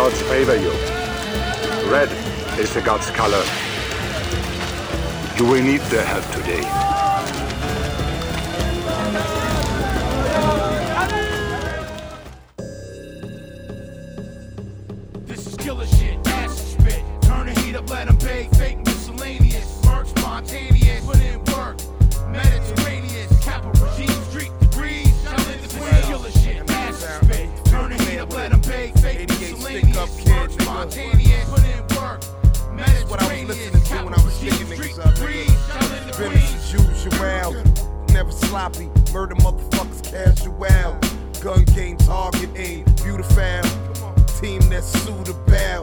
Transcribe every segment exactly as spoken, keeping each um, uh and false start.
gods favor you. Red is the gods' color. You will need their help today. This is killer shit, acid spit. Turn the heat up, let them bake. Fake miscellaneous, work spontaneous. Put in work, Mediterranean. Capital regime, street degrees. Shelling the queen. Killer shit, acid spit. Turn the heat up, let them bake. Fake miscellaneous, work spontaneous. Put in work, Mediterranean. Capital regime, street degrees. Shelling the queen. Business as usual, never sloppy. Murder motherfuckers casual. Gun game, target aim, beautiful. Team that's suitable.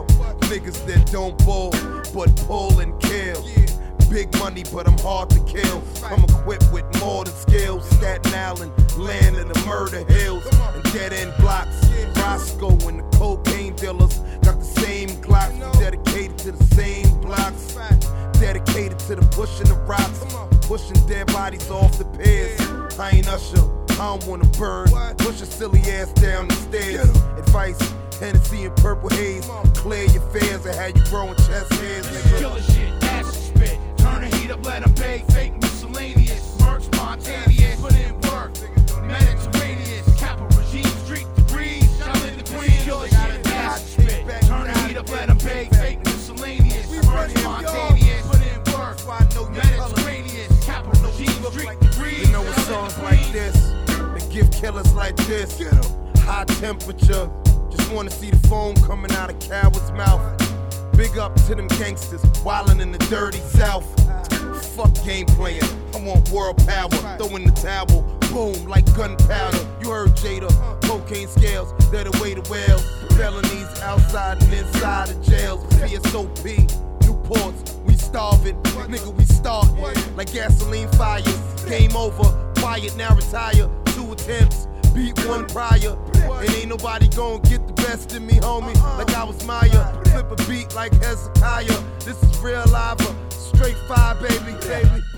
Niggas that don't bull, but pull and kill. Big money, but I'm hard to kill. I'm equipped with more than skills. Staten Island, land of the murder hills. And dead end blocks. Roscoe and the cocaine dealers got the same Glocks. We dedicated to the same blocks. Dedicated to the pushing the rocks. Pushing dead bodies off the piers. I ain't Usher, I don't wanna burn. Push your silly ass down the stairs. Advice, Hennessy and purple haze. Clear your fears and have you growing chest hairs, nigga. Killer shit, acid spit. Turn the heat up, let them bake. Fake miscellaneous, murk spontaneous. Put in work, Mediterranean. Capital regime, street degrees. Shelling the queen. Killer shit, acid spit. Turn the heat up, let them bake. Fake miscellaneous, murk spontaneous. Put in work, Mediterranean. Capital regime, street degrees. You know what songs like this that give killers like this. High temperature. Just wanna see the foam coming out of coward's mouth. Big up to them gangsters, wildin' in the dirty south. Fuck game playing, I want world power. Throw in the towel, boom, like gunpowder. You heard Jada, cocaine scales, they're the way to well. Felonies outside and inside the jails. P S O P, Newports, we starving. Nigga, we startin' like gasoline fires. Game over, quiet, now retire. Two attempts, beat one prior. And ain't nobody gon' get the best in me, homie. Like I was Maya. Flip a beat like Hezekiah. This is real live, straight fire, baby, baby.